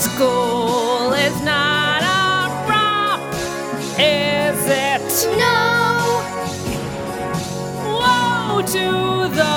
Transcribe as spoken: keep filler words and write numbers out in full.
School is not a romp, is it? No! Woe to the